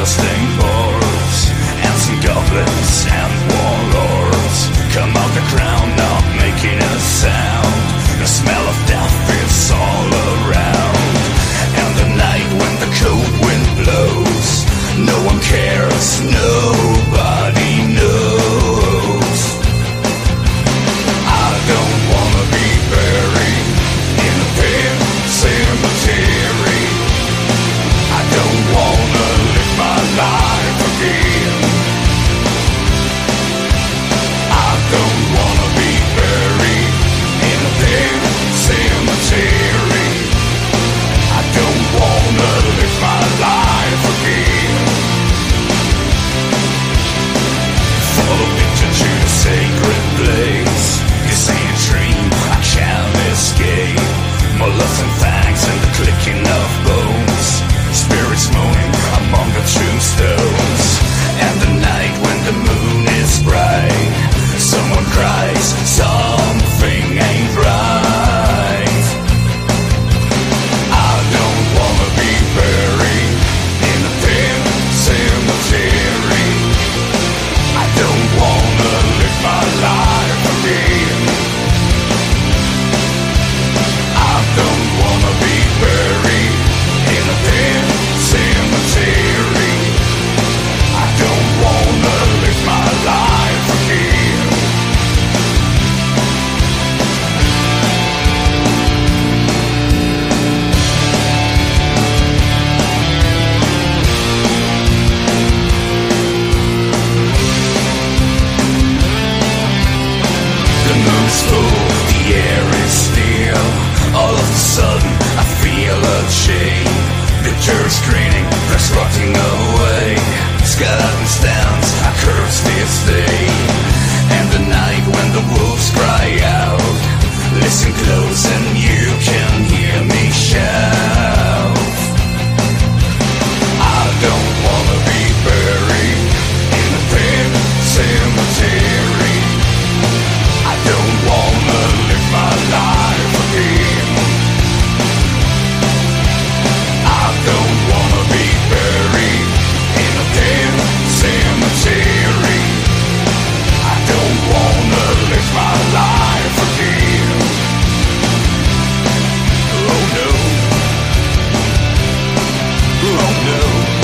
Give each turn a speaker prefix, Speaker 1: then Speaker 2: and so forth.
Speaker 1: bloodstained boards, and some goblins and warlords come out the ground, not making a sound. The smell of death is all around. And the night when the cold wind blows, no one cares, nobody knows. I don't wanna be buried in a pet cemetery. I don't wanna live my life again. I don't wanna be buried in a pet cemetery. I don't wanna live my life again. Follow picture to the sacred place. This ain't a dream, I can't escape. More loves and fangs and the clicking of bones. Spirits moaning among the tombstones. And the night when the moon is bright, someone cries, something ain't right. I don't wanna be buried in a pet cemetery. I don't wanna live my life again. I don't wanna be buried in a pet cemetery. I don't wanna live my life again. The moon's full, the air is still. All of a sudden, I feel a chain. Pictures draining, breath rotting away. Skeleton stands, I curse this day. And the night when the wolves cry out, listen close and you can hear me shout. I don't wanna be buried in a pet cemetery. I don't wanna live my life again. I don't wanna be buried in a pet cemetery. I don't wanna live my life again. Oh no. Oh no.